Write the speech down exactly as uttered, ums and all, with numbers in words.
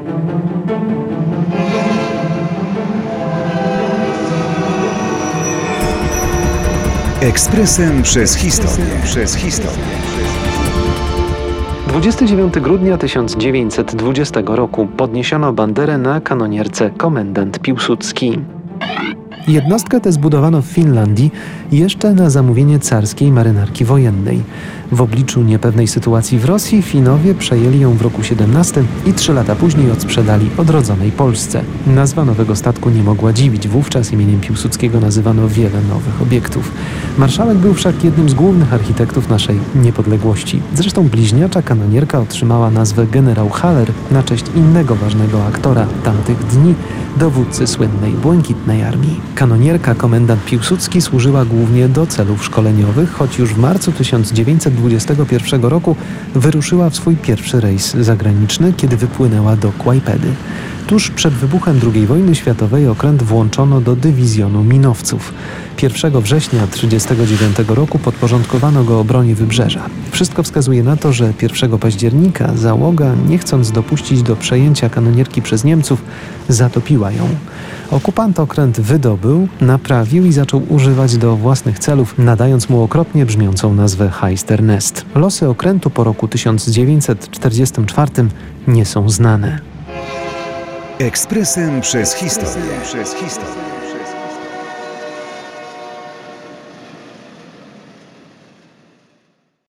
Ekspresem przez historię. Przez historię. dwudziestego dziewiątego grudnia tysiąc dziewięćset dwudziestego roku podniesiono banderę na kanonierce Komendant Piłsudski. Jednostkę tę zbudowano w Finlandii jeszcze na zamówienie carskiej marynarki wojennej. W obliczu niepewnej sytuacji w Rosji Finowie przejęli ją w roku siedemnastym i trzy lata później odsprzedali odrodzonej Polsce. Nazwa nowego statku nie mogła dziwić. Wówczas imieniem Piłsudskiego nazywano wiele nowych obiektów. Marszałek był wszak jednym z głównych architektów naszej niepodległości. Zresztą bliźniacza kanonierka otrzymała nazwę generał Haller na cześć innego ważnego aktora tamtych dni, dowódcy słynnej Błękitnej Armii. Kanonierka Komendant Piłsudski służyła głównie do celów szkoleniowych, choć już w marcu tysiąc dziewięćset dwudziestego pierwszego roku wyruszyła w swój pierwszy rejs zagraniczny, kiedy wypłynęła do Kłajpedy. Tuż przed wybuchem drugiej wojny światowej okręt włączono do dywizjonu minowców. pierwszego września tysiąc dziewięćset trzydziestego dziewiątego roku podporządkowano go obronie Wybrzeża. Wszystko wskazuje na to, że pierwszego października załoga, nie chcąc dopuścić do przejęcia kanonierki przez Niemców, zatopiła ją. Okupant okręt wydobył, naprawił i zaczął używać do własnych celów, nadając mu okropnie brzmiącą nazwę Heisternest. Losy okrętu po roku tysiąc dziewięćset czterdziestym czwartym nie są znane. Ekspresem przez historię. Przez historię.